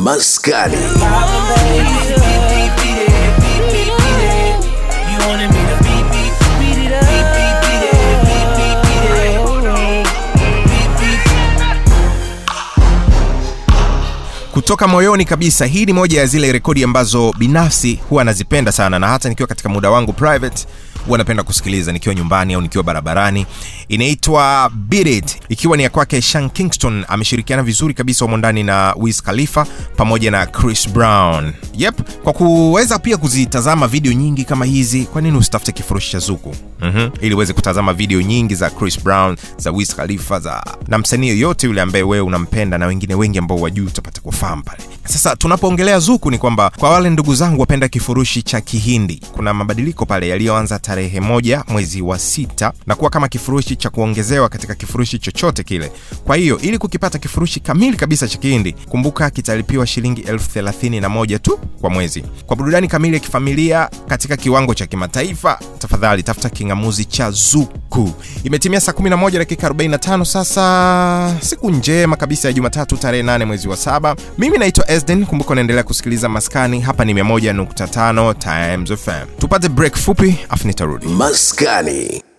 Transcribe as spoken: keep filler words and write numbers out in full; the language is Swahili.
Maskani. Kutoka moyoni kabisa, hii ni moja ya zile rekodi ambazo binafsi huwa nazipenda sana, na hata nikiwa katika muda wangu private huwa napenda kusikiliza nikiwa nyumbani au nikiwa barabarani. Inaitwa Beat It, ikiwa ni ya kwake Sean Kingston. Ameshirikiana vizuri kabisa humo ndani na Wiz Khalifa pamoja na Chris Brown. Yep, kwa kuweza pia kuzitazama video nyingi kama hizi, kwa nini usitafute kifurushi cha Zuku? Mhm, ili uweze kutazama video nyingi za Chris Brown, za Wiz Khalifa, za na msanii yoyote yule ambaye wewe unampenda na wengine wengi ambao wajui utapata kufahamu pale. Sasa tunapoongelea Zuku ni kwamba kwa wale ndugu zangu wapenda kifurushi cha Kihindi, kuna mabadiliko pale yaliyoanza tarehe moja mwezi wa sita na kuwa kama kifurushi cha kuongezewa katika kifurushi chochote kile. Kwa hiyo ili kukipata kifurushi kamili kabisa cha Kihindi, kumbuka kitalipiwa shilingi elfu thelathini na moja tu kwa mwezi. Kwa burudani kamili ya kifamilia katika kiwango cha kimataifa, tafadhali tafuta kingamuzi cha Zuku. Imetimia saa kumi na moja dakika arobaini na tano sasa, siku njema kabisa ya Jumatatu tarehe nane mwezi wa saba. Mimi naitwa Esden, kumbuka unaendelea kusikiliza Maskani, hapa ni mia moja nukta tano Times F M. Tupate break fupi afu nitarudi. Maskani.